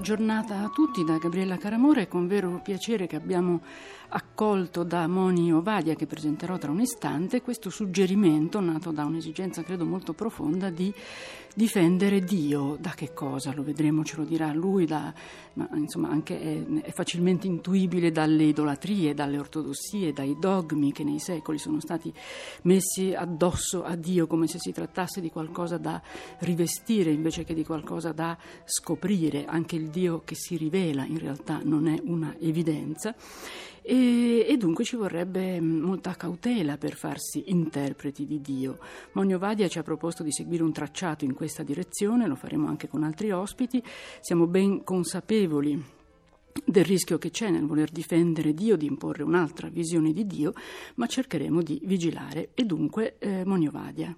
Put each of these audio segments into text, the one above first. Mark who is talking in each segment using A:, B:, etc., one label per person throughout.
A: giornata a tutti da Gabriella Caramore. È con vero piacere che abbiamo accolto da Moni Ovadia, che presenterò tra un istante, questo suggerimento nato da un'esigenza credo molto profonda di difendere Dio. Da che cosa? Lo vedremo, ce lo dirà lui, ma insomma anche è facilmente intuibile dalle idolatrie, dalle ortodossie, dai dogmi che nei secoli sono stati messi addosso a Dio, come se si trattasse di qualcosa da rivestire invece che di qualcosa da scoprire. Anche il Dio che si rivela in realtà non è una evidenza. E dunque ci vorrebbe molta cautela per farsi interpreti di Dio. Moni Ovadia ci ha proposto di seguire un tracciato in questa direzione, lo faremo anche con altri ospiti. Siamo ben consapevoli del rischio che c'è nel voler difendere Dio, di imporre un'altra visione di Dio, ma cercheremo di vigilare. E dunque Moni Ovadia.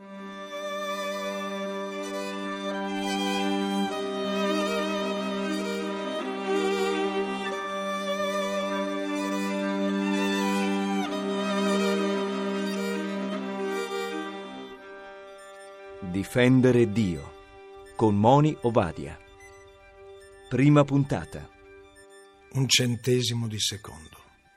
B: Difendere Dio con Moni Ovadia. Prima puntata.
C: 1/100 di secondo.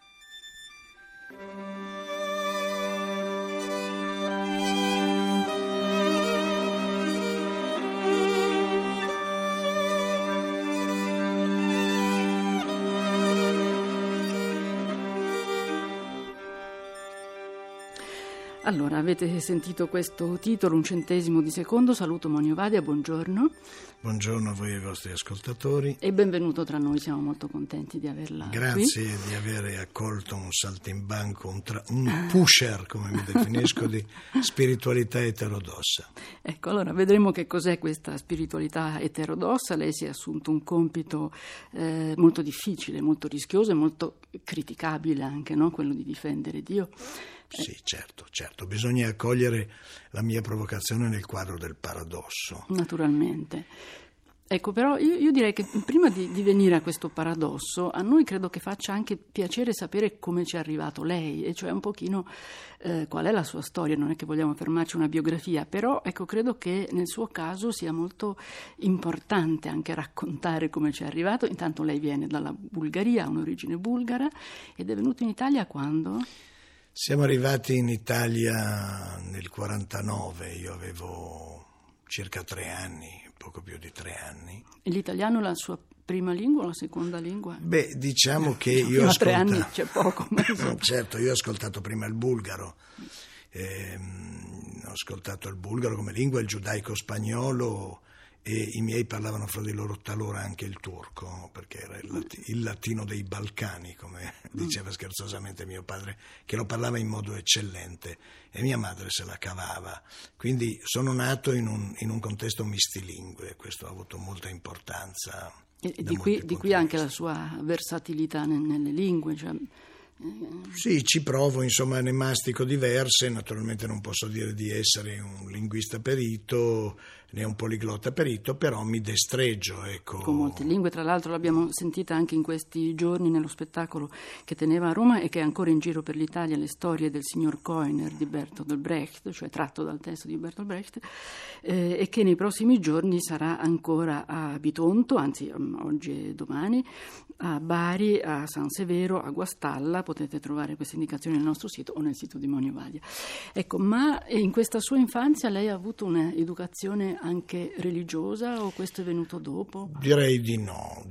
A: Allora, avete sentito questo titolo, 1/100 di secondo. Saluto Moni Ovadia, buongiorno.
C: Buongiorno a voi e ai vostri ascoltatori.
A: E benvenuto tra noi, siamo molto contenti di averla
C: Grazie
A: qui.
C: di aver accolto un saltimbanco, un pusher, come mi definisco, di spiritualità eterodossa.
A: Ecco, allora vedremo che cos'è questa spiritualità eterodossa. Lei si è assunto un compito molto difficile, molto rischioso e molto criticabile anche, no? Quello di difendere Dio.
C: Sì, certo. Bisogna accogliere la mia provocazione nel quadro del paradosso.
A: Naturalmente. Ecco, però io direi che prima di venire a questo paradosso, a noi credo che faccia anche piacere sapere come ci è arrivato lei, e cioè un pochino qual è la sua storia. Non è che vogliamo fermarci a una biografia, però ecco, credo che nel suo caso sia molto importante anche raccontare come ci è arrivato. Intanto lei viene dalla Bulgaria, ha un'origine bulgara, ed è venuto in Italia quando?
C: Siamo arrivati in Italia nel 49, io avevo circa 3 anni, poco più di 3 anni.
A: E l'italiano è la sua prima lingua o la seconda lingua?
C: Beh, diciamo che io
A: fino a 3 anni c'è poco. Ma
C: certo, io ho ascoltato prima il bulgaro, ho ascoltato il bulgaro come lingua, il giudaico-spagnolo, e i miei parlavano fra di loro talora anche il turco, perché era il latino dei Balcani, come diceva scherzosamente mio padre, che lo parlava in modo eccellente, e mia madre se la cavava. Quindi sono nato in un contesto mistilingue, questo ha avuto molta importanza.
A: E di qui anche la sua versatilità nelle lingue, cioè...
C: Sì, ci provo, insomma, ne mastico diverse. Naturalmente non posso dire di essere un linguista perito né un poliglotta perito, però mi destreggio, ecco.
A: Con molte lingue, tra l'altro l'abbiamo sentita anche in questi giorni nello spettacolo che teneva a Roma e che è ancora in giro per l'Italia, le storie del signor Koiner di Bertolt Brecht, cioè tratto dal testo di Bertolt Brecht, e che nei prossimi giorni sarà ancora a Bitonto, anzi oggi e domani, a Bari, a San Severo, a Guastalla. Potete trovare queste indicazioni nel nostro sito o nel sito di Moni Ovadia. Ecco, ma in questa sua infanzia lei ha avuto un'educazione anche religiosa, o questo è venuto dopo?
C: Direi di no.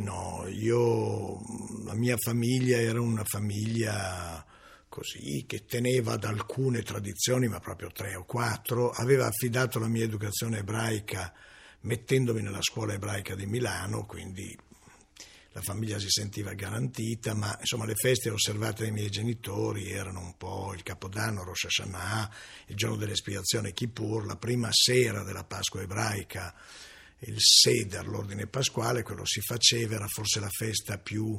C: La mia famiglia era una famiglia così, che teneva ad alcune tradizioni, ma proprio 3 o 4, aveva affidato la mia educazione ebraica mettendomi nella scuola ebraica di Milano, quindi la famiglia si sentiva garantita, ma insomma le feste osservate dai miei genitori erano un po' il Capodanno, Rosh Hashanah, il giorno dell'espiazione Kippur, la prima sera della Pasqua ebraica, il Seder, l'ordine pasquale. Quello si faceva, era forse la festa più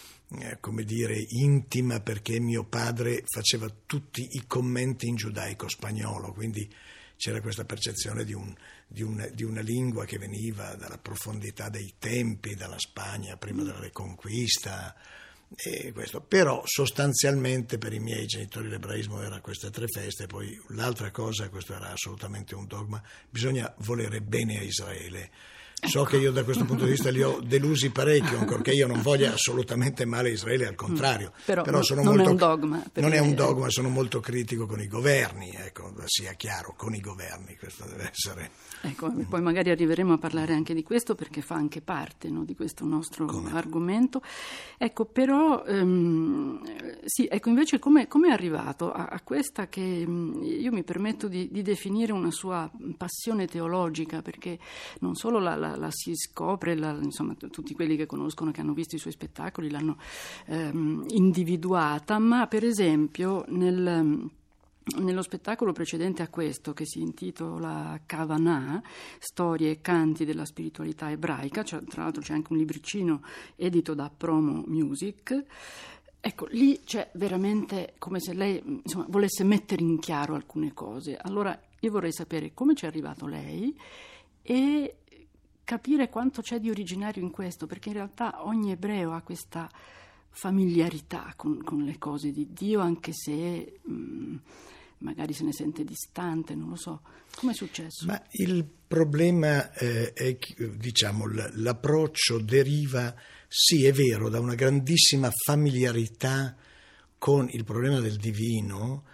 C: intima, perché mio padre faceva tutti i commenti in giudaico spagnolo, quindi c'era questa percezione di una lingua che veniva dalla profondità dei tempi, dalla Spagna prima della Reconquista, e questo. Però sostanzialmente per i miei genitori l'ebraismo era queste 3 feste. Poi l'altra cosa, questo era assolutamente un dogma, bisogna volere bene a Israele. So che io da questo punto di vista li ho delusi parecchio, ancorché io non voglia assolutamente male a Israele, al contrario.
A: Però
C: sono
A: non
C: molto,
A: è un dogma.
C: Non è un dogma, sono molto critico con i governi, ecco, sia chiaro, con i governi, questo deve essere.
A: Ecco, poi magari arriveremo a parlare anche di questo, perché fa anche parte, no, di questo nostro argomento. Ecco, però, sì, ecco, invece come è arrivato a questa che io mi permetto di definire una sua passione teologica, perché non solo la si scopre, insomma, tutti quelli che conoscono, che hanno visto i suoi spettacoli, l'hanno individuata, ma per esempio nello spettacolo precedente a questo, che si intitola Kavanah, storie e canti della spiritualità ebraica, cioè, tra l'altro c'è anche un libricino edito da Promo Music. Ecco, lì c'è veramente come se lei, insomma, volesse mettere in chiaro alcune cose. Allora io vorrei sapere come ci è arrivato lei e capire quanto c'è di originario in questo, perché in realtà ogni ebreo ha questa familiarità con le cose di Dio, anche se magari se ne sente distante, non lo so. Come è successo?
C: Ma il problema è, diciamo, l'approccio deriva, sì, è vero, da una grandissima familiarità con il problema del divino,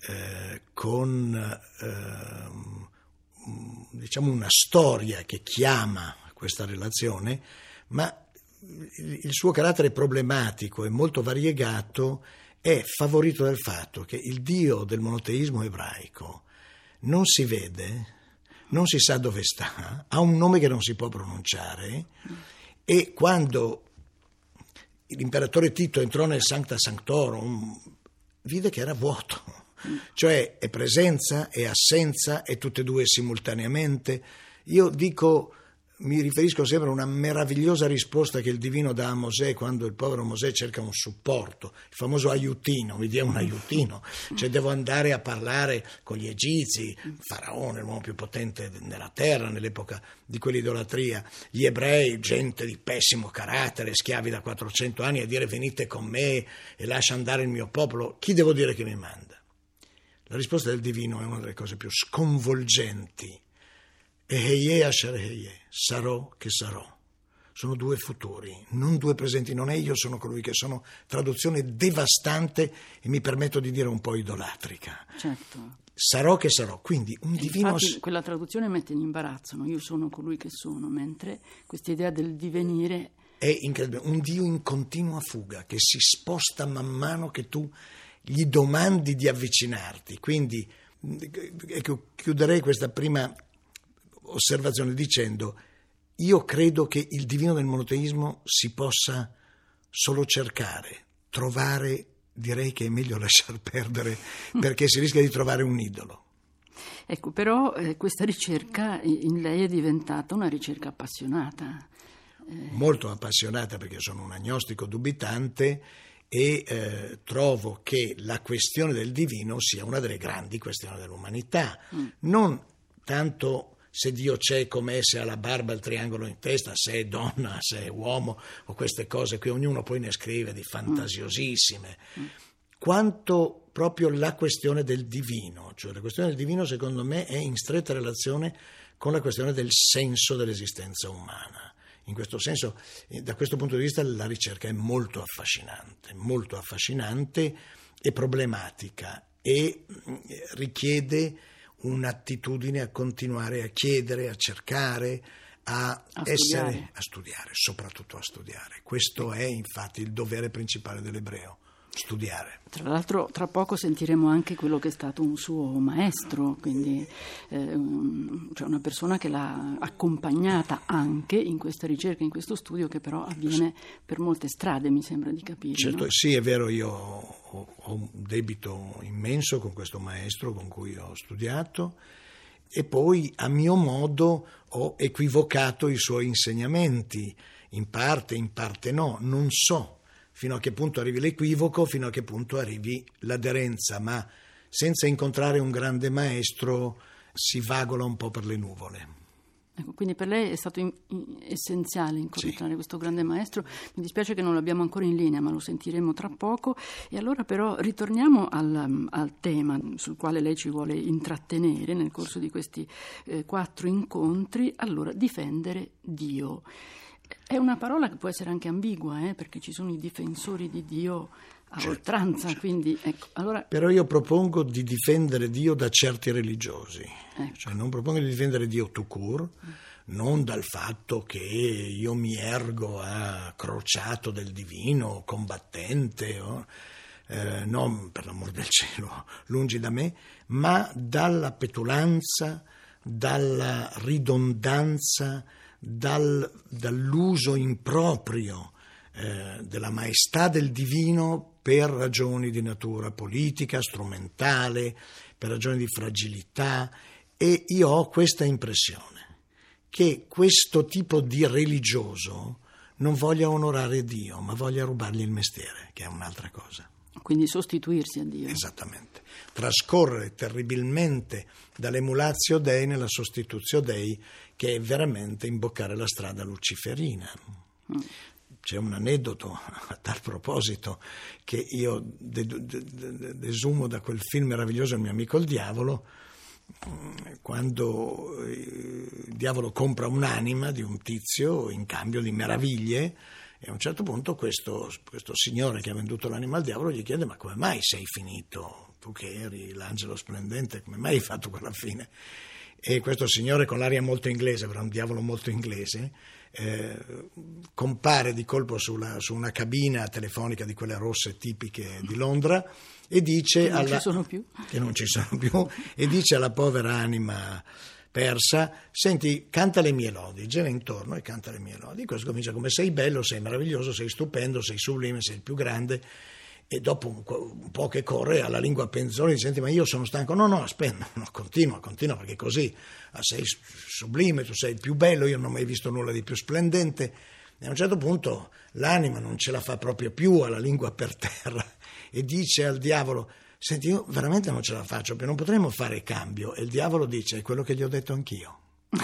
C: con diciamo una storia che chiama questa relazione, ma il suo carattere problematico e molto variegato è favorito dal fatto che il Dio del monoteismo ebraico non si vede, non si sa dove sta, ha un nome che non si può pronunciare, e quando l'imperatore Tito entrò nel Sancta Sanctorum vide che era vuoto, cioè è presenza, è assenza, e tutte e due simultaneamente. Io dico, mi riferisco sempre a una meravigliosa risposta che il divino dà a Mosè quando il povero Mosè cerca un supporto, il famoso aiutino, mi dia un aiutino, cioè devo andare a parlare con gli egizi, Faraone, l'uomo più potente nella terra nell'epoca di quell'idolatria, gli ebrei, gente di pessimo carattere, schiavi da 400 anni, a dire venite con me e lascia andare il mio popolo, chi devo dire che mi manda? La risposta del divino è una delle cose più sconvolgenti. Eheye asher eheye, sarò che sarò. Sono due futuri, non due presenti. Non è io sono colui che sono, traduzione devastante e mi permetto di dire un po' idolatrica.
A: Certo.
C: Sarò che sarò, quindi un divino...
A: Infatti quella traduzione mette in imbarazzo, no? Io sono colui che sono, mentre questa idea del divenire... È
C: incredibile, un Dio in continua fuga, che si sposta man mano che tu gli domandi di avvicinarti. Quindi ecco, chiuderei questa prima osservazione dicendo: io credo che il divino del monoteismo si possa solo cercare, trovare, direi che è meglio lasciar perdere, perché si rischia di trovare un idolo.
A: Ecco, però questa ricerca in lei è diventata una ricerca appassionata.
C: Molto appassionata, perché sono un agnostico dubitante e trovo che la questione del divino sia una delle grandi questioni dell'umanità. Non tanto se Dio c'è, com'è, se ha la barba, il triangolo in testa, se è donna, se è uomo, o queste cose qui, ognuno poi ne scrive di fantasiosissime, quanto proprio la questione del divino. Cioè la questione del divino, secondo me, è in stretta relazione con la questione del senso dell'esistenza umana. In questo senso, da questo punto di vista, la ricerca è molto affascinante e problematica, e richiede un'attitudine a continuare a chiedere, a cercare, a studiare, soprattutto a studiare. Questo è infatti il dovere principale dell'ebreo, studiare.
A: Tra l'altro tra poco sentiremo anche quello che è stato un suo maestro, quindi cioè una persona che l'ha accompagnata anche in questa ricerca, in questo studio, che però avviene per molte strade, mi sembra di capire.
C: Certo,
A: no?
C: Sì, è vero, io ho un debito immenso con questo maestro con cui ho studiato, e poi a mio modo ho equivocato i suoi insegnamenti, in parte no, non so fino a che punto arrivi l'equivoco, fino a che punto arrivi l'aderenza, ma senza incontrare un grande maestro si vagola un po' per le nuvole.
A: Ecco, quindi per lei è stato essenziale incontrare questo grande maestro. Mi dispiace che non l'abbiamo ancora in linea, ma lo sentiremo tra poco. E allora però ritorniamo al tema sul quale lei ci vuole intrattenere nel corso di questi 4 incontri. Allora, difendere Dio. È una parola che può essere anche ambigua, perché ci sono i difensori di Dio a oltranza, certo. Quindi, ecco, allora...
C: Però io propongo di difendere Dio da certi religiosi, cioè non propongo di difendere Dio tout court, non dal fatto che io mi ergo a crociato del divino, combattente, no, per l'amor del cielo, lungi da me, ma dalla petulanza, dalla ridondanza, dall'uso improprio della maestà del divino per ragioni di natura politica, strumentale, per ragioni di fragilità, e io ho questa impressione che questo tipo di religioso non voglia onorare Dio, ma voglia rubargli il mestiere, che è un'altra cosa.
A: Quindi sostituirsi a Dio.
C: Esattamente. Trascorrere terribilmente dall'emulatio Dei nella sostituzio Dei, che è veramente imboccare la strada luciferina. C'è un aneddoto a tal proposito che io desumo da quel film meraviglioso Il mio amico il diavolo, quando il diavolo compra un'anima di un tizio in cambio di meraviglie, e a un certo punto questo signore che ha venduto l'anima al diavolo gli chiede: ma come mai sei finito? Tu che eri l'angelo splendente, come mai hai fatto quella fine? E questo signore, con l'aria molto inglese, però un diavolo molto inglese, compare di colpo su una cabina telefonica di quelle rosse tipiche di Londra e dice
A: che non ci sono più,
C: e dice alla povera anima persa: senti, canta le mie lodi, gira intorno e canta le mie lodi. Questo comincia come: sei bello, sei meraviglioso, sei stupendo, sei sublime, sei il più grande. E dopo un po' che corre alla lingua penzolina dice: senti, ma io sono stanco. No, aspetta, no, continua, perché così sei sublime, tu sei il più bello, io non ho mai visto nulla di più splendente. E a un certo punto l'anima non ce la fa proprio più, alla lingua per terra, e dice al diavolo: senti, io veramente non ce la faccio più, non potremmo fare cambio. E il diavolo dice: è quello che gli ho detto anch'io.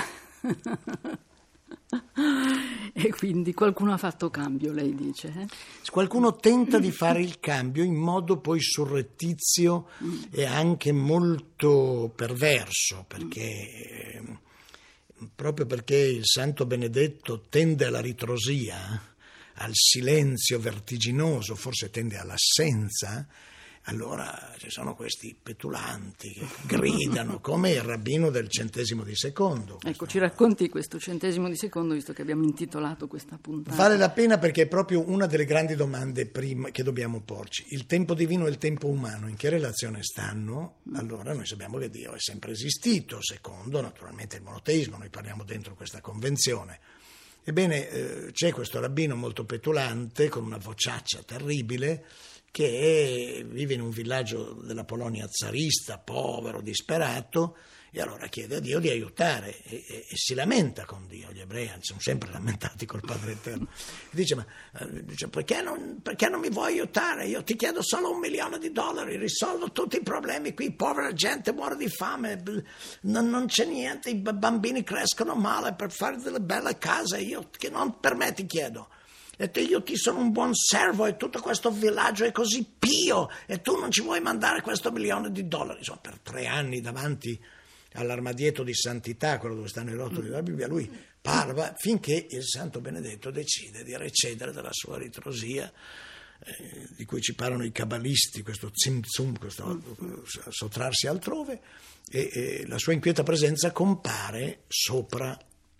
A: E quindi qualcuno ha fatto cambio, lei dice?
C: Qualcuno tenta di fare il cambio in modo poi surrettizio e anche molto perverso, perché proprio perché il Santo Benedetto tende alla ritrosia, al silenzio vertiginoso, forse tende all'assenza. Allora ci sono questi petulanti che gridano come il rabbino del centesimo di secondo.
A: Ecco, ci racconti questo centesimo di secondo, visto che abbiamo intitolato questa puntata.
C: Vale la pena, perché è proprio una delle grandi domande prima che dobbiamo porci. Il tempo divino e il tempo umano in che relazione stanno? Allora noi sappiamo che Dio è sempre esistito, secondo naturalmente il monoteismo, noi parliamo dentro questa convenzione. Ebbene, c'è questo rabbino molto petulante con una vociaccia terribile, che vive in un villaggio della Polonia zarista, povero, disperato, e allora chiede a Dio di aiutare e si lamenta con Dio. Gli ebrei sono sempre lamentati col Padre Eterno. Dice: ma perché non mi vuoi aiutare? Io ti chiedo solo $1 milione, risolvo tutti i problemi qui, povera gente muore di fame, non c'è niente, i bambini crescono male per fare delle belle case, io che non per me ti chiedo. E io ti sono un buon servo e tutto questo villaggio è così pio e tu non ci vuoi mandare questo $1 milione. Insomma, per 3 anni davanti all'armadietto di santità, quello dove stanno i rotoli della Bibbia, lui parla finché il Santo Benedetto decide di recedere dalla sua ritrosia, di cui ci parlano i cabalisti, questo zim-zum, questo sottrarsi altrove, e la sua inquieta presenza compare sopra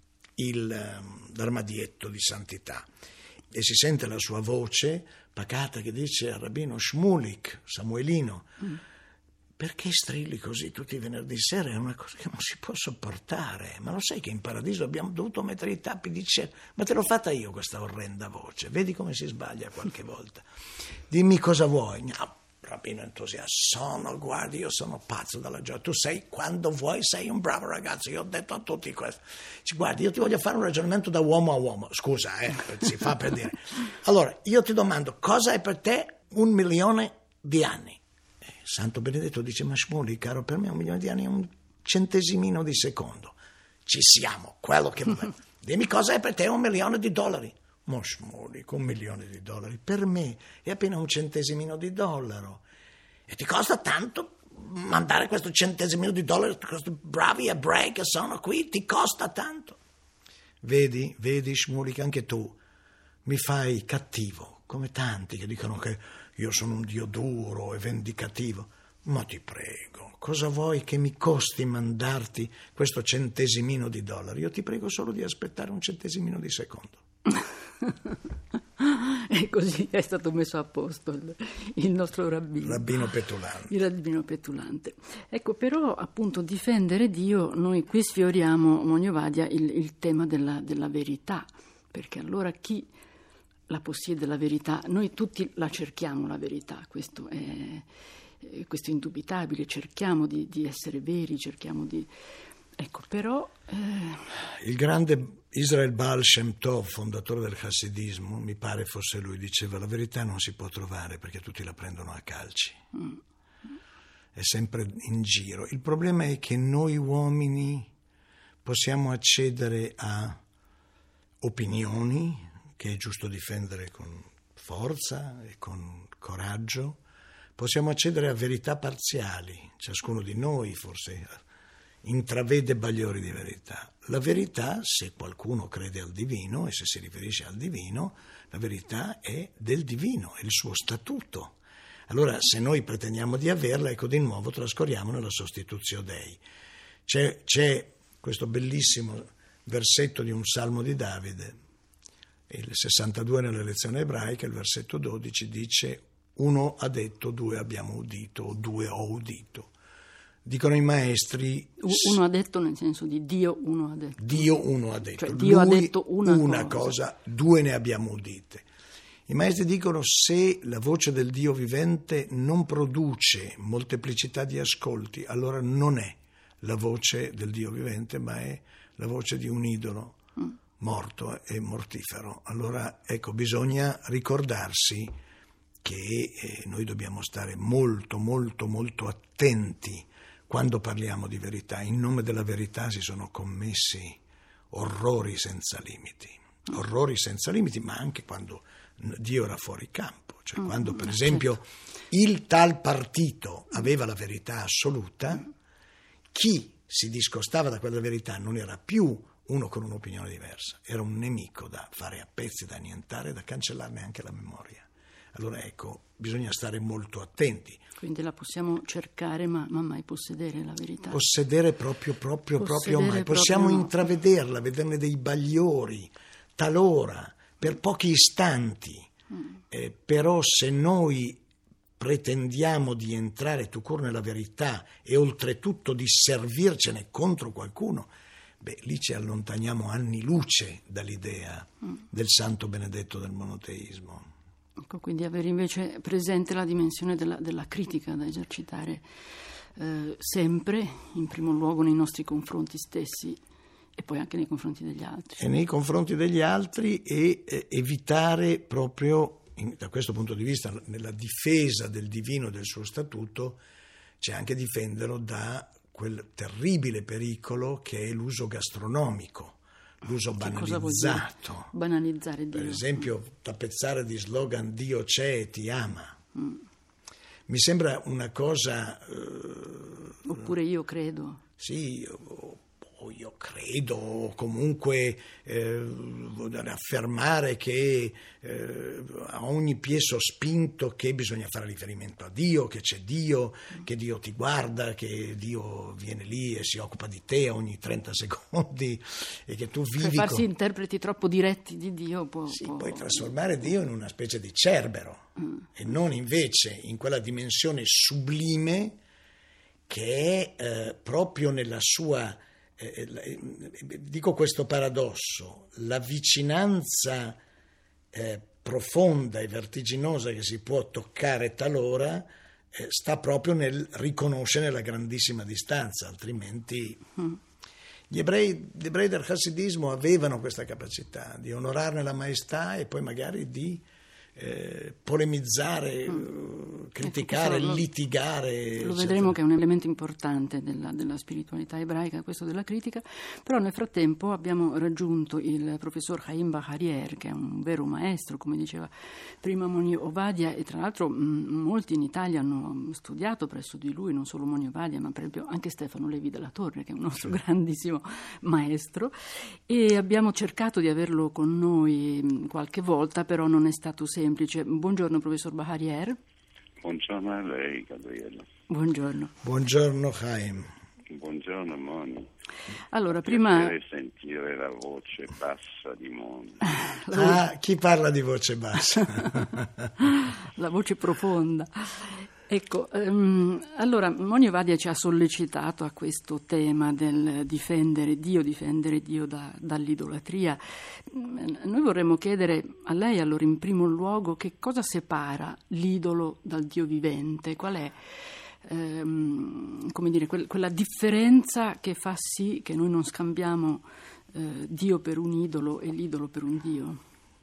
C: l'armadietto di santità. E si sente la sua voce pacata che dice al rabbino Shmulik, Samuelino: perché strilli così tutti i venerdì sera? È una cosa che non si può sopportare. Ma lo sai che in paradiso abbiamo dovuto mettere i tappi di cielo? Ma te l'ho fatta io questa orrenda voce, vedi come si sbaglia qualche volta. Dimmi cosa vuoi. No, rabbino entusiasta, guardi, io sono pazzo dalla gioia. Tu quando vuoi sei un bravo ragazzo, io ho detto a tutti questo. Guardi, io ti voglio fare un ragionamento da uomo a uomo. Scusa, si fa per dire. Allora, io ti domando, cosa è per te 1 milione di anni? Santo Benedetto dice: ma Shmuley, caro, per me 1 milione di anni è un centesimino di secondo. ci siamo, quello che volevo. Dimmi cosa è per te $1 milione. Ma Shmulik, $1 milione, per me è appena un centesimino di dollaro. E ti costa tanto mandare questo $100 a questi bravi ebrei che sono qui? Ti costa tanto? Vedi, Shmulik, anche tu mi fai cattivo, come tanti che dicono che io sono un Dio duro e vendicativo. Ma ti prego, cosa vuoi che mi costi mandarti questo $100? Io ti prego solo di aspettare un centesimino di secondo.
A: E così è stato messo a posto il nostro
C: rabbino petulante.
A: Il rabbino petulante. Ecco, però appunto difendere Dio, noi qui sfioriamo, Moni Ovadia, il tema della verità, perché allora chi la possiede la verità? Noi tutti la cerchiamo la verità, questo è indubitabile, cerchiamo di essere veri, cerchiamo di... Ecco, però...
C: Il grande Israel Baal Shem Tov, fondatore del Hassidismo, mi pare fosse lui, diceva: la verità non si può trovare perché tutti la prendono a calci. È sempre in giro. Il problema è che noi uomini possiamo accedere a opinioni che è giusto difendere con forza e con coraggio, possiamo accedere a verità parziali, ciascuno di noi forse intravede bagliori di verità. La verità, se qualcuno crede al divino e se si riferisce al divino, la verità è del divino, è il suo statuto. Allora, se noi pretendiamo di averla, ecco, di nuovo trascorriamo nella sostitutio Dei. C'è questo bellissimo versetto di un salmo di Davide, il 62 nella lezione ebraica, il versetto 12 dice: uno ha detto, due abbiamo udito, o due ho udito. Dicono i maestri...
A: Uno ha detto nel senso di Dio uno ha detto.
C: Dio uno ha detto.
A: Cioè Dio ha detto una
C: cosa, due ne abbiamo udite. I maestri dicono: se la voce del Dio vivente non produce molteplicità di ascolti, allora non è la voce del Dio vivente, ma è la voce di un idolo morto e mortifero. Allora, ecco, bisogna ricordarsi che noi dobbiamo stare molto, molto, molto attenti quando parliamo di verità. In nome della verità si sono commessi orrori senza limiti, ma anche quando Dio era fuori campo, cioè quando per esempio il tal partito aveva la verità assoluta, chi si discostava da quella verità non era più uno con un'opinione diversa, era un nemico da fare a pezzi, da annientare, da cancellarne anche la memoria. Allora ecco, bisogna stare molto attenti.
A: Quindi la possiamo cercare, ma mai possedere la verità.
C: Possedere proprio mai. Possiamo intravederla, vederne dei bagliori, talora, per pochi istanti. Però se noi pretendiamo di entrare tout court nella verità e oltretutto di servircene contro qualcuno, lì ci allontaniamo anni luce dall'idea del santo benedetto del monoteismo.
A: Ecco, quindi avere invece presente la dimensione della critica da esercitare sempre, in primo luogo nei nostri confronti stessi e poi anche nei confronti degli altri.
C: E nei confronti degli altri e evitare proprio, da questo punto di vista, nella difesa del divino e del suo statuto, c'è anche difenderlo da quel terribile pericolo che è l'uso gastronomico. L'uso banalizzato.
A: Banalizzare Dio.
C: Per esempio, tappezzare di slogan Dio c'è e ti ama. Mi sembra una cosa...
A: Oppure io credo.
C: Sì, io credo, comunque affermare che a ogni piè sospinto che bisogna fare riferimento a Dio, che c'è Dio, che Dio ti guarda, che Dio viene lì e si occupa di te ogni 30 secondi e che tu vivi...
A: Per farsi interpreti troppo diretti di Dio
C: puoi trasformare Dio in una specie di cerbero e non invece in quella dimensione sublime che è proprio nella sua... dico questo paradosso: la vicinanza profonda e vertiginosa che si può toccare talora sta proprio nel riconoscere la grandissima distanza, altrimenti gli ebrei del Hassidismo avevano questa capacità di onorarne la maestà e poi magari di polemizzare criticare, litigare.
A: Lo vedremo che è un elemento importante della spiritualità ebraica, questo della critica, però nel frattempo abbiamo raggiunto il professor Haim Baharier, che è un vero maestro, come diceva prima Moni Ovadia, e tra l'altro molti in Italia hanno studiato presso di lui, non solo Moni Ovadia, ma per esempio anche Stefano Levi della Torre, che è un nostro grandissimo maestro, e abbiamo cercato di averlo con noi qualche volta, però non è stato semplice. Buongiorno professor Baharier.
D: Buongiorno a lei, Gabriella.
A: Buongiorno.
C: Buongiorno Haim.
D: Buongiorno Moni.
A: Allora, prima
D: sentire la voce bassa di Moni.
C: Chi parla di voce bassa?
A: La voce profonda. Ecco, allora Moni Ovadia ci ha sollecitato a questo tema del difendere Dio dall'idolatria. Noi vorremmo chiedere a lei, allora, in primo luogo, che cosa separa l'idolo dal Dio vivente? Qual è, come dire, quella differenza che fa sì che noi non scambiamo Dio per un idolo e l'idolo per un Dio?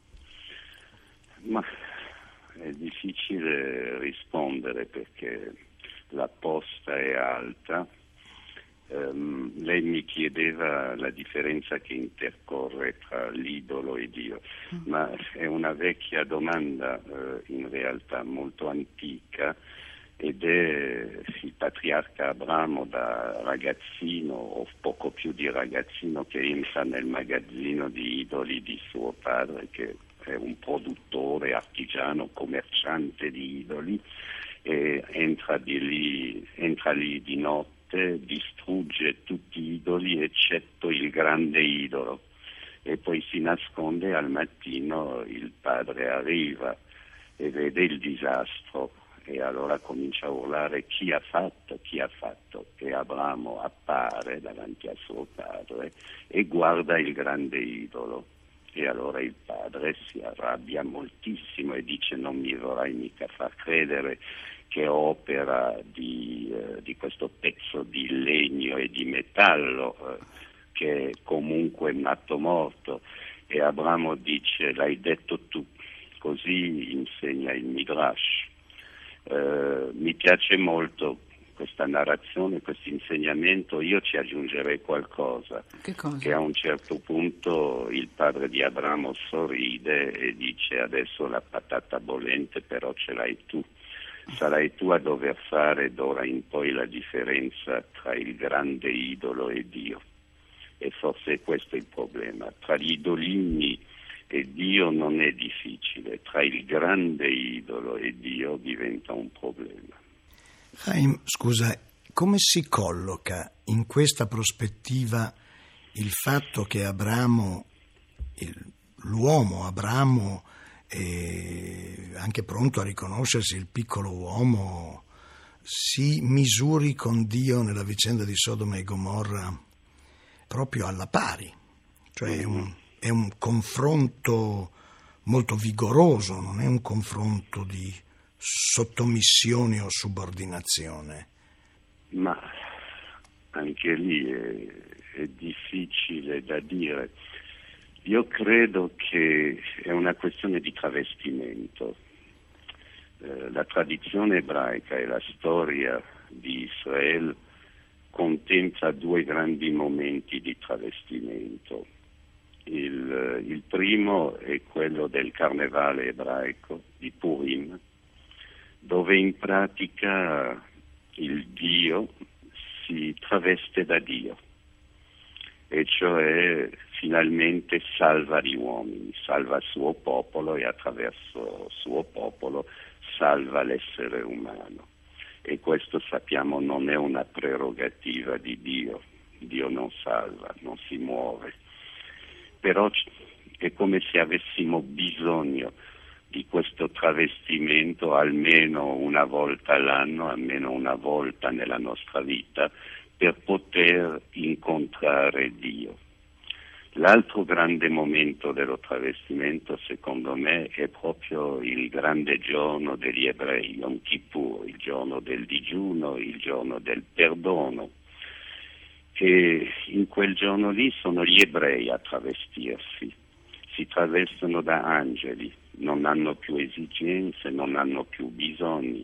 D: Ma è difficile rispondere perché la posta è alta. Lei mi chiedeva la differenza che intercorre tra l'idolo e Dio, ma è una vecchia domanda, in realtà molto antica, ed è il patriarca Abramo da ragazzino o poco più di ragazzino che entra nel magazzino di idoli di suo padre, che è un produttore, artigiano, commerciante di idoli, e entra lì di notte, distrugge tutti gli idoli eccetto il grande idolo, e poi si nasconde. Al mattino il padre arriva e vede il disastro, e allora comincia a urlare: chi ha fatto? E Abramo appare davanti a suo padre e guarda il grande idolo. E allora il padre si arrabbia moltissimo e dice: non mi vorrai mica far credere che opera di questo pezzo di legno e di metallo, che è comunque nato morto. E Abramo dice: l'hai detto tu, così insegna il Midrash. Mi piace molto questa narrazione, questo insegnamento. Io ci aggiungerei qualcosa.
A: Che cosa?
D: Che a un certo punto il padre di Abramo sorride e dice: adesso la patata bollente però ce l'hai tu, sarai tu a dover fare d'ora in poi la differenza tra il grande idolo e Dio. E forse questo è il problema. Tra gli idolini e Dio non è difficile, tra il grande idolo e Dio diventa un problema.
C: Haim, scusa, come si colloca in questa prospettiva il fatto che l'uomo Abramo, è anche pronto a riconoscersi il piccolo uomo, si misuri con Dio nella vicenda di Sodoma e Gomorra proprio alla pari? Cioè è un confronto molto vigoroso, non è un confronto di sottomissione o subordinazione.
D: Ma anche lì è difficile da dire. Io credo che è una questione di travestimento. La tradizione ebraica e la storia di Israele contempla due grandi momenti di travestimento. Il primo è quello del carnevale ebraico di Purim, dove in pratica il Dio si traveste da Dio, e cioè finalmente salva gli uomini, salva il suo popolo, e attraverso il suo popolo salva l'essere umano. E questo, sappiamo, non è una prerogativa di Dio. Dio non salva, non si muove. Però è come se avessimo bisogno di questo travestimento almeno una volta all'anno, almeno una volta nella nostra vita, per poter incontrare Dio. L'altro grande momento dello travestimento, secondo me, è proprio il grande giorno degli ebrei, Yom Kippur, il giorno del digiuno, il giorno del perdono. E in quel giorno lì sono gli ebrei a travestirsi, si travestono da angeli, non hanno più esigenze, non hanno più bisogni,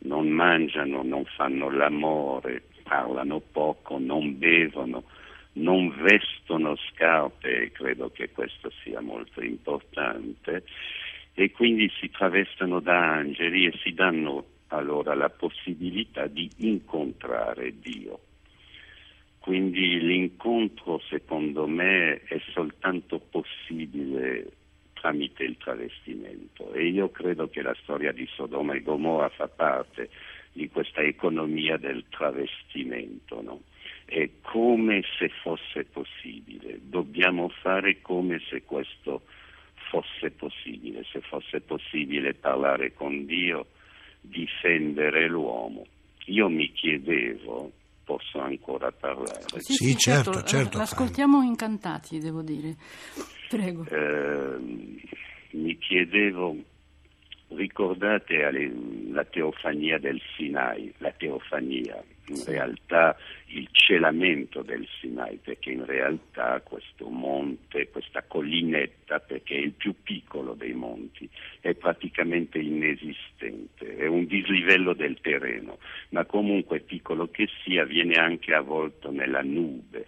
D: non mangiano, non fanno l'amore, parlano poco, non bevono, non vestono scarpe, e credo che questo sia molto importante, e quindi si travestono da angeli e si danno allora la possibilità di incontrare Dio. Quindi l'incontro, secondo me, è soltanto possibile tramite il travestimento, e io credo che la storia di Sodoma e Gomorra fa parte di questa economia del travestimento, no? È come se fosse possibile, dobbiamo fare come se questo fosse possibile, se fosse possibile parlare con Dio, difendere l'uomo. Io mi chiedevo, posso ancora parlare?
C: Sì, certo.
A: L'ascoltiamo incantati, devo dire. Prego.
D: Mi chiedevo, ricordate la teofania del Sinai, la teofania, in realtà il celamento del Sinai, perché in realtà questo monte, questa collinetta, perché è il più piccolo dei monti, è praticamente inesistente, è un dislivello del terreno, ma comunque piccolo che sia viene anche avvolto nella nube.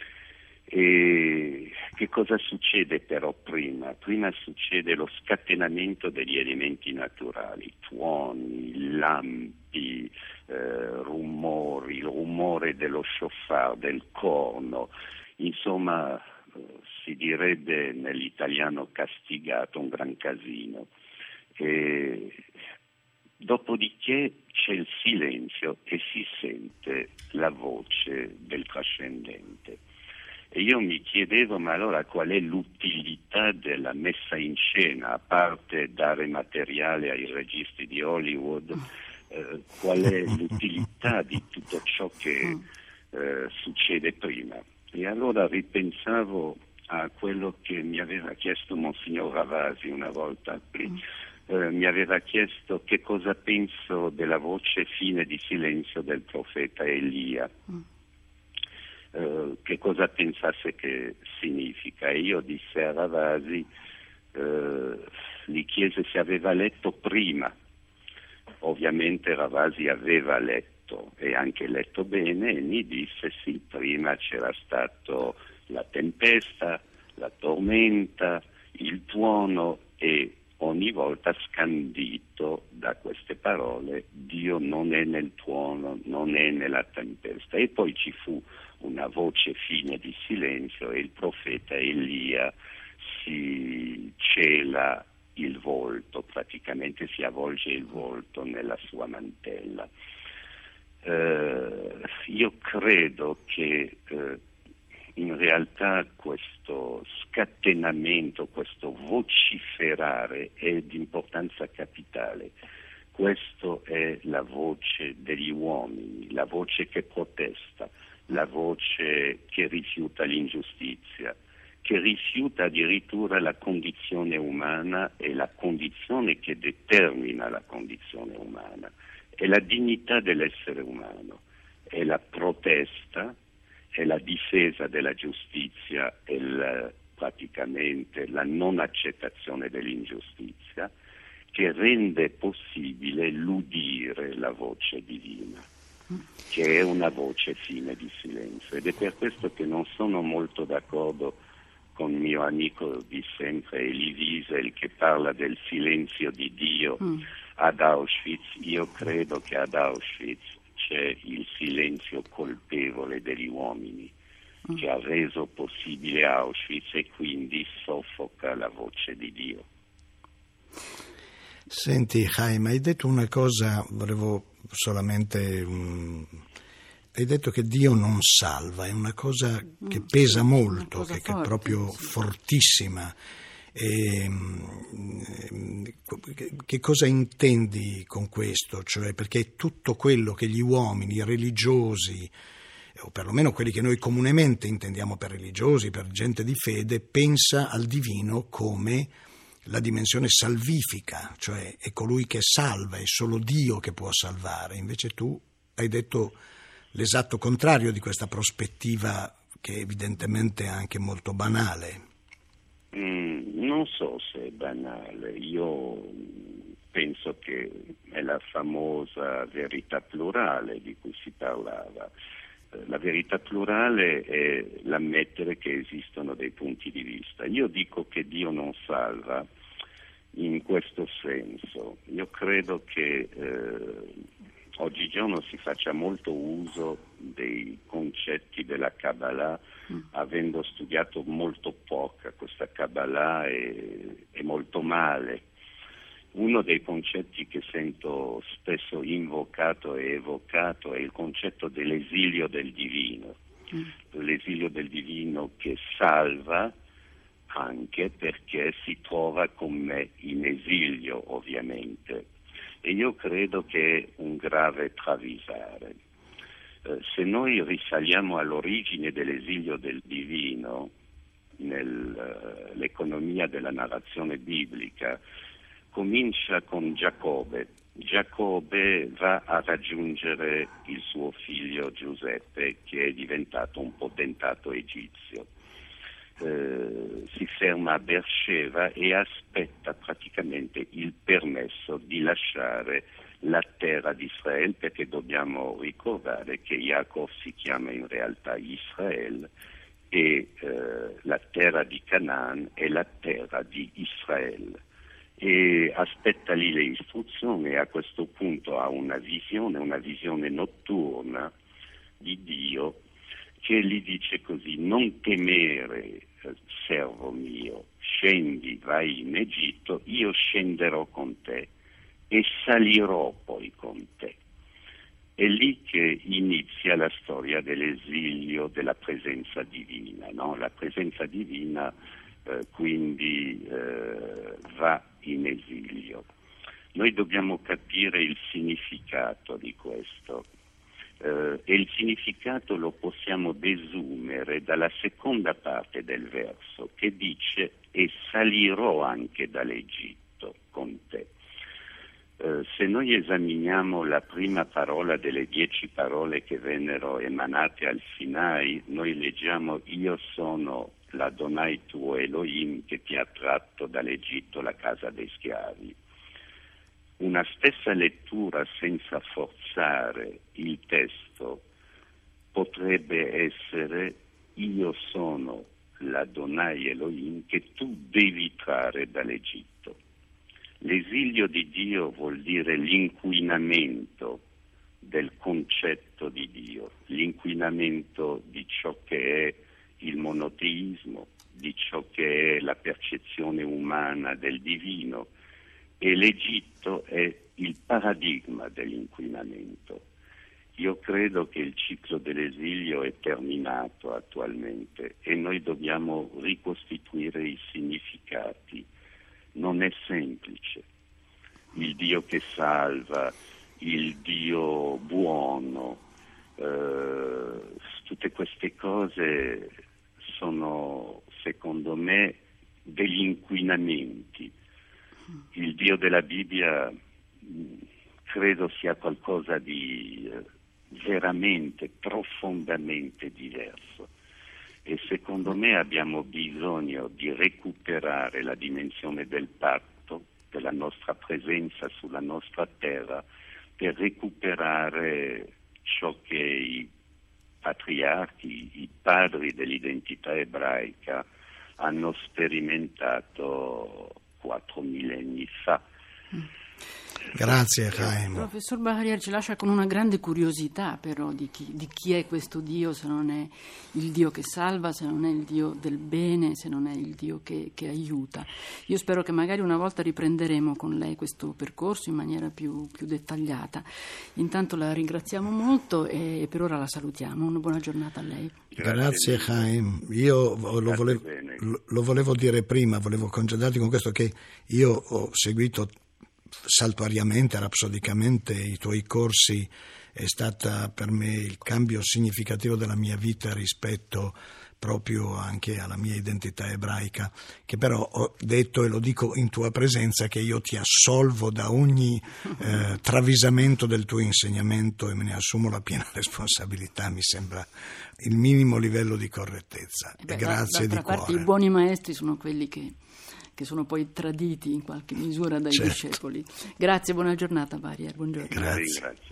D: E che cosa succede però prima? Prima succede lo scatenamento degli elementi naturali, tuoni, lampi, rumori, il rumore dello shofar, del corno, insomma si direbbe nell'italiano castigato, un gran casino. E dopodiché c'è il silenzio e si sente la voce del trascendente. E io mi chiedevo, ma allora qual è l'utilità della messa in scena, a parte dare materiale ai registi di Hollywood, qual è l'utilità di tutto ciò che succede prima? E allora ripensavo a quello che mi aveva chiesto Monsignor Ravasi una volta. Mi aveva chiesto che cosa penso della voce fine di silenzio del profeta Elia. Che cosa pensasse che significa, e io disse a Ravasi, gli chiese se aveva letto prima. Ovviamente Ravasi aveva letto e anche letto bene, e mi disse sì, prima c'era stato la tempesta, la tormenta, il tuono, e ogni volta scandito da queste parole: Dio non è nel tuono, non è nella tempesta. E poi ci fu una voce fine di silenzio e il profeta Elia si cela il volto, praticamente si avvolge il volto nella sua mantella. Io credo che in realtà questo scatenamento, questo vociferare è di importanza capitale. Questo è la voce degli uomini, la voce che protesta, la voce che rifiuta l'ingiustizia, che rifiuta addirittura la condizione umana e la condizione che determina la condizione umana. È la dignità dell'essere umano, è la protesta, è la difesa della giustizia e praticamente la non accettazione dell'ingiustizia, che rende possibile l'udire la voce divina, che è una voce fine di silenzio. Ed è per questo che non sono molto d'accordo con mio amico di sempre Elie Wiesel, che parla del silenzio di Dio ad Auschwitz. Io credo che ad Auschwitz c'è il silenzio colpevole degli uomini che ha reso possibile Auschwitz e quindi soffoca la voce di Dio.
C: Senti Chaim, hai detto una cosa, volevo solamente... hai detto che Dio non salva, è una cosa che pesa molto, che è proprio fortissima. Che cosa intendi con questo? Cioè, perché tutto quello che gli uomini, i religiosi, o perlomeno quelli che noi comunemente intendiamo per religiosi, per gente di fede, pensa al divino come la dimensione salvifica, cioè è colui che salva, è solo Dio che può salvare. Invece tu hai detto l'esatto contrario di questa prospettiva, che evidentemente è anche molto banale.
D: Non so se è banale, io penso che è la famosa verità plurale di cui si parlava. La verità plurale è l'ammettere che esistono dei punti di vista. Io dico che Dio non salva in questo senso. Io credo che oggigiorno si faccia molto uso dei concetti della Kabbalah, avendo studiato molto poca questa Kabbalah e molto male. Uno dei concetti che sento spesso invocato e evocato è il concetto dell'esilio del divino, l'esilio del divino che salva anche perché si trova con me in esilio, ovviamente. E io credo che è un grave travisare. Se noi risaliamo all'origine dell'esilio del divino nell'economia della narrazione biblica, comincia con Giacobbe. Giacobbe va a raggiungere il suo figlio Giuseppe, che è diventato un potentato egizio. Si ferma a Beersheva e aspetta praticamente il permesso di lasciare la terra di Israele, perché dobbiamo ricordare che Jacob si chiama in realtà Israele e la terra di Canaan è la terra di Israele. E aspetta lì le istruzioni e a questo punto ha una visione notturna di Dio che gli dice così: non temere, servo mio, scendi, vai in Egitto, io scenderò con te e salirò poi con te. È lì che inizia la storia dell'esilio della presenza divina, no? La presenza divina quindi va in esilio. Noi dobbiamo capire il significato di questo e il significato lo possiamo desumere dalla seconda parte del verso che dice: e salirò anche dall'Egitto con te. Se noi esaminiamo la prima parola delle 10 parole che vennero emanate al Sinai, noi leggiamo: io sono l'Adonai tuo Elohim che ti ha tratto dall'Egitto, la casa dei schiavi. Una stessa lettura senza forzare il testo potrebbe essere: io sono l'Adonai Elohim che tu devi trarre dall'Egitto. L'esilio di Dio vuol dire l'inquinamento del concetto di Dio, l'inquinamento di ciò che è il monoteismo, di ciò che è la percezione umana del divino, e l'Egitto è il paradigma dell'inquinamento. Io credo che il ciclo dell'esilio è terminato attualmente e noi dobbiamo ricostituire i significati. Non è semplice. Il Dio che salva, il Dio buono, tutte queste cose sono, secondo me, degli inquinamenti. Il Dio della Bibbia credo sia qualcosa di veramente, profondamente diverso. E secondo me abbiamo bisogno di recuperare la dimensione del patto, della nostra presenza sulla nostra terra, per recuperare ciò che i patriarchi, i padri dell'identità ebraica hanno sperimentato 4 millenni fa.
C: Grazie Chaim.
A: Professor Bahariar ci lascia con una grande curiosità però di chi è questo Dio, se non è il Dio che salva, se non è il Dio del bene, se non è il Dio che aiuta. Io spero che magari una volta riprenderemo con lei questo percorso in maniera più dettagliata. Intanto la ringraziamo molto e per ora la salutiamo. Una buona giornata a lei.
C: Grazie Chaim. Io lo volevo dire prima, volevo congedarti con questo, che io ho seguito saltuariamente, rapsodicamente i tuoi corsi. È stata per me il cambio significativo della mia vita rispetto proprio anche alla mia identità ebraica, che però ho detto e lo dico in tua presenza che io ti assolvo da ogni travisamento del tuo insegnamento e me ne assumo la piena responsabilità. Mi sembra il minimo livello di correttezza. E grazie di cuore.
A: I buoni maestri sono quelli che che sono poi traditi in qualche misura dai
C: certo.
A: discepoli. Grazie, buona giornata Barier, buongiorno.
C: Grazie.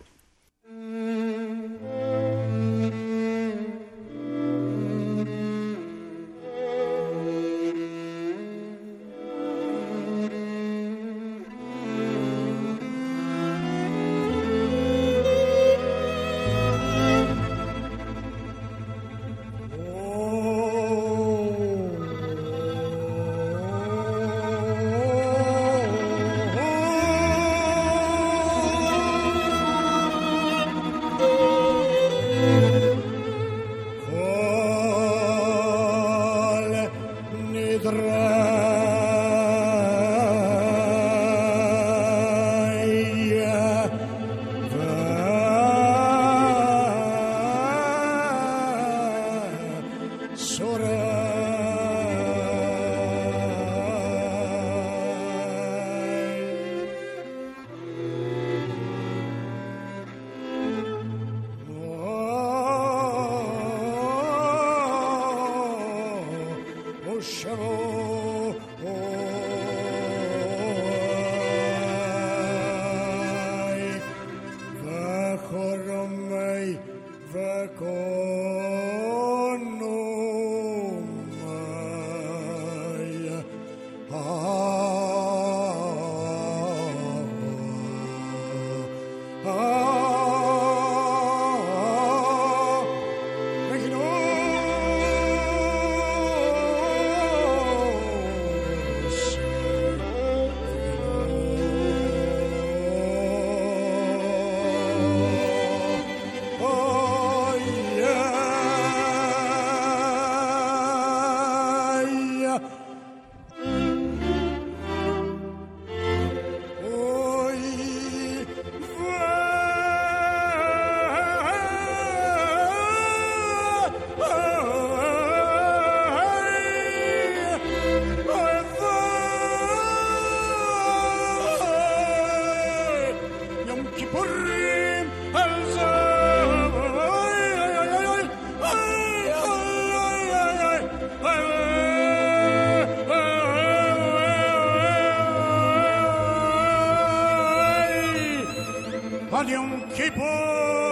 E: Yom Kippur.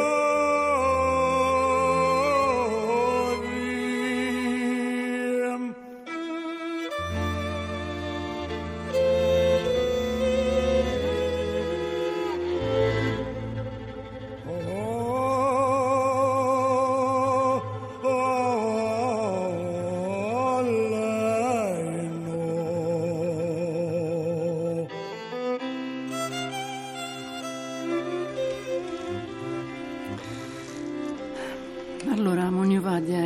A: Allora, Moni Ovadia,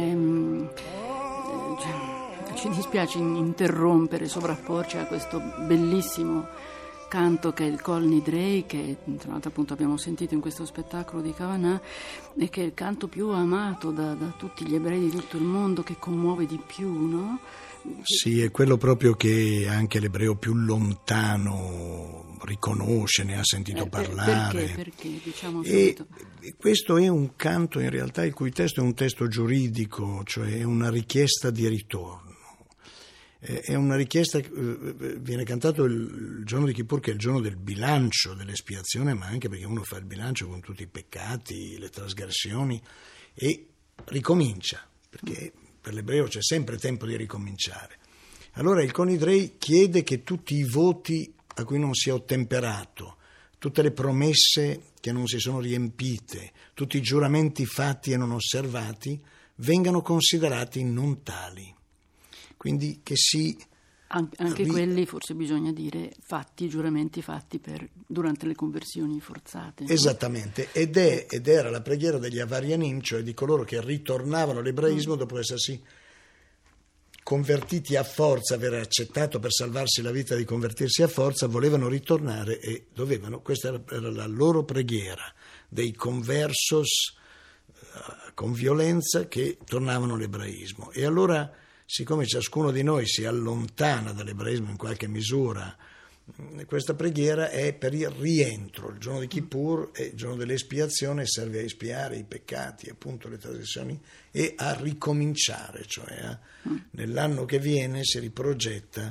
A: ci dispiace interrompere, sovrapporci a questo bellissimo canto che è il Kol Nidrei, che tra l'altro appunto abbiamo sentito in questo spettacolo di Kavanagh, e che è il canto più amato da tutti gli ebrei di tutto il mondo, che commuove di più, no?
C: Sì, è quello proprio che anche l'ebreo più lontano riconosce, ne ha sentito parlare.
A: Perché? Diciamo
C: subito.
A: E
C: questo è un canto in realtà il cui testo è un testo giuridico, cioè è una richiesta di ritorno. È una richiesta che viene cantato il giorno di Kippur, che è il giorno del bilancio, dell'espiazione, ma anche perché uno fa il bilancio con tutti i peccati, le trasgressioni, e ricomincia, perché per l'ebreo c'è sempre tempo di ricominciare. Allora il Kol Nidrei chiede che tutti i voti a cui non si è ottemperato, tutte le promesse che non si sono riempite, tutti i giuramenti fatti e non osservati vengano considerati non tali. Quindi che si...
A: Anche quelli, forse bisogna dire, giuramenti fatti durante le conversioni forzate. No?
C: Esattamente, ed era la preghiera degli Avarianim, cioè di coloro che ritornavano all'ebraismo dopo essersi convertiti a forza, aver accettato per salvarsi la vita di convertirsi a forza, volevano ritornare e dovevano, questa era la loro preghiera, dei conversos con violenza che tornavano all'ebraismo. E allora, siccome ciascuno di noi si allontana dall'ebraismo in qualche misura, questa preghiera è per il rientro. Il giorno di Kippur è il giorno dell'espiazione, serve a espiare i peccati, appunto le trasgressioni, e a ricominciare, cioè nell'anno che viene si riprogetta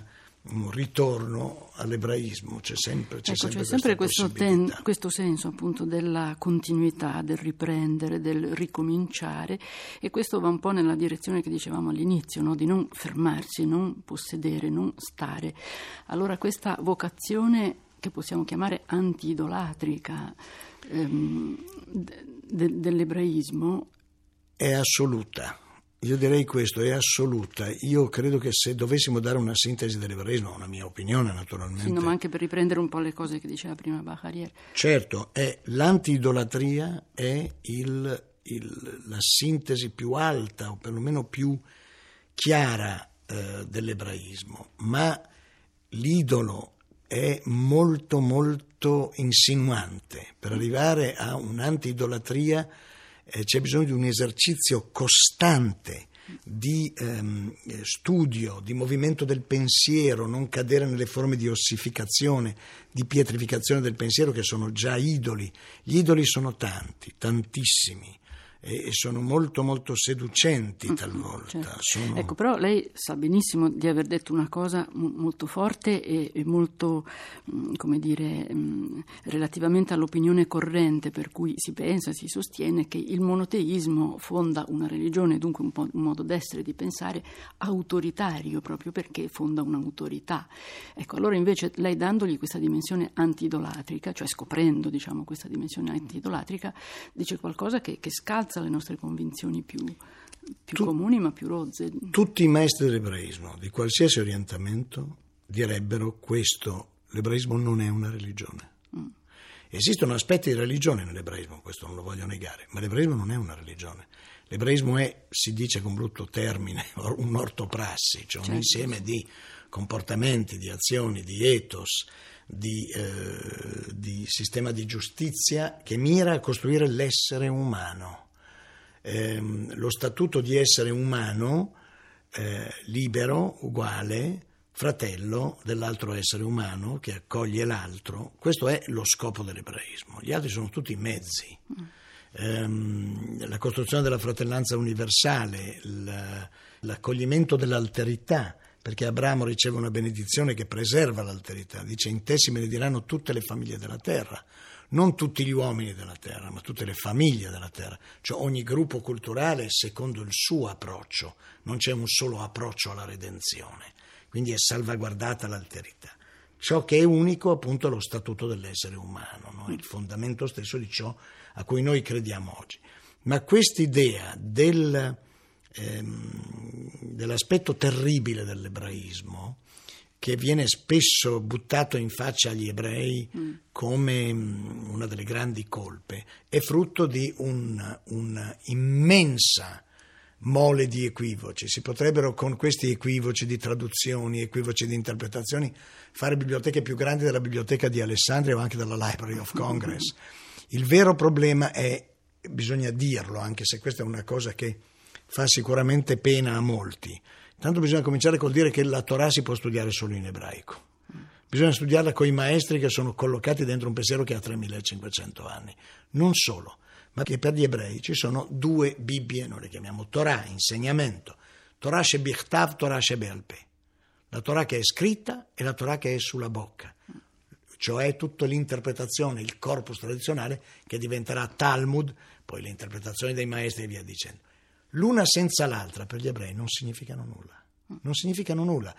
C: un ritorno all'ebraismo, c'è sempre
A: questo senso appunto della continuità, del riprendere, del ricominciare, e questo va un po' nella direzione che dicevamo all'inizio, no? Di non fermarsi, non possedere, non stare. Allora questa vocazione che possiamo chiamare anti-idolatrica dell'ebraismo
C: è assoluta. Io direi questo, è assoluta. Io credo che se dovessimo dare una sintesi dell'ebraismo, una mia opinione naturalmente...
A: Sì, no, ma anche per riprendere un po' le cose che diceva prima Bacharier.
C: Certo, l'anti-idolatria è la sintesi più alta, o perlomeno più chiara dell'ebraismo, ma l'idolo è molto molto insinuante. Per arrivare a un'anti-idolatria c'è bisogno di un esercizio costante di studio, di movimento del pensiero, non cadere nelle forme di ossificazione, di pietrificazione del pensiero che sono già idoli. Gli idoli sono tanti, tantissimi, e sono molto molto seducenti talvolta.
A: Certo. Ecco, però lei sa benissimo di aver detto una cosa molto forte e molto, come dire, relativamente all'opinione corrente per cui si pensa, si sostiene che il monoteismo fonda una religione, dunque un modo d'essere, di pensare autoritario, proprio perché fonda un'autorità. Ecco, allora invece lei, dandogli questa dimensione anti-idolatrica, cioè scoprendo, diciamo, questa dimensione anti-idolatrica, dice qualcosa che scalza le nostre convinzioni più comuni ma più rozze.
C: Tutti i maestri dell'ebraismo di qualsiasi orientamento direbbero questo: l'ebraismo non è una religione. Esistono aspetti di religione nell'ebraismo, questo non lo voglio negare, ma l'ebraismo non è una religione. L'ebraismo è, si dice con brutto termine, un'ortoprassi, cioè un insieme di comportamenti, di azioni, di ethos, di sistema di giustizia che mira a costruire l'essere umano. Lo statuto di essere umano, libero, uguale, fratello dell'altro essere umano che accoglie l'altro, questo è lo scopo dell'ebraismo. Gli altri sono tutti mezzi. La costruzione della fratellanza universale, l'accoglimento dell'alterità, perché Abramo riceve una benedizione che preserva l'alterità, dice: in te si benediranno tutte le famiglie della terra. Non tutti gli uomini della terra, ma tutte le famiglie della terra, cioè ogni gruppo culturale secondo il suo approccio, non c'è un solo approccio alla redenzione, quindi è salvaguardata l'alterità. Ciò che è unico appunto è lo statuto dell'essere umano, no? Il fondamento stesso di ciò a cui noi crediamo oggi. Ma quest'idea dell'aspetto terribile dell'ebraismo, che viene spesso buttato in faccia agli ebrei come una delle grandi colpe, è frutto di un'immensa mole di equivoci. Si potrebbero, con questi equivoci di traduzioni, equivoci di interpretazioni, fare biblioteche più grandi della biblioteca di Alessandria o anche della Library of Congress. Il vero problema è, bisogna dirlo, anche se questa è una cosa che fa sicuramente pena a molti, tanto bisogna cominciare col dire che la Torah si può studiare solo in ebraico. Bisogna studiarla con i maestri che sono collocati dentro un pensiero che ha 3500 anni. Non solo, ma che per gli ebrei ci sono due Bibbie, noi le chiamiamo Torah, insegnamento. Torah shebichtav, Torah shebe'al peh. La Torah che è scritta e la Torah che è sulla bocca. Cioè tutta l'interpretazione, il corpus tradizionale che diventerà Talmud, poi le interpretazioni dei maestri e via dicendo. L'una senza l'altra per gli ebrei non significano nulla. Non significano nulla.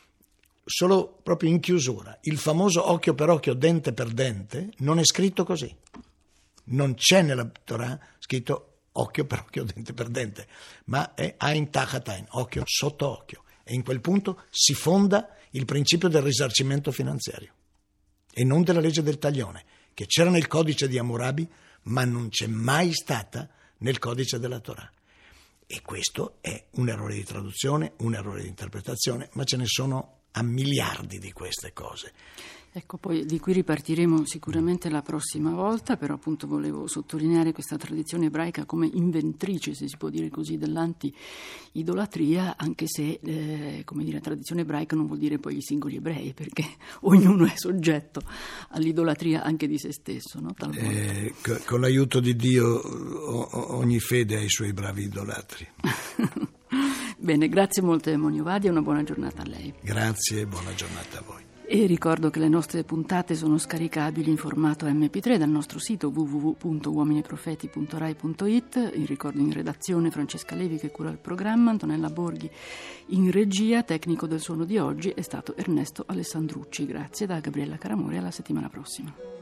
C: Solo proprio in chiusura. Il famoso occhio per occhio, dente per dente, non è scritto così. Non c'è nella Torah scritto occhio per occhio, dente per dente, ma è Ain Tachat Ain, occhio sotto occhio. E in quel punto si fonda il principio del risarcimento finanziario e non della legge del taglione, che c'era nel codice di Hammurabi, ma non c'è mai stata nel codice della Torah. E questo è un errore di traduzione, un errore di interpretazione, ma ce ne sono a miliardi di queste cose.
A: Ecco, poi di cui ripartiremo sicuramente la prossima volta, però appunto volevo sottolineare questa tradizione ebraica come inventrice, se si può dire così, dell'anti-idolatria, anche se, come dire, tradizione ebraica non vuol dire poi i singoli ebrei, perché ognuno è soggetto all'idolatria anche di se stesso, no? Talvolta.
C: Con l'aiuto di Dio ogni fede ha i suoi bravi idolatri.
A: Bene, grazie molte Moni Ovadia, una buona giornata a lei.
C: Grazie, buona giornata a voi.
A: E ricordo che le nostre puntate sono scaricabili in formato MP3 dal nostro sito www.uominiprofeti.rai.it. Il ricordo in redazione Francesca Levi che cura il programma, Antonella Borghi in regia, tecnico del suono di oggi è stato Ernesto Alessandrucci. Grazie da Gabriella Caramore, alla settimana prossima.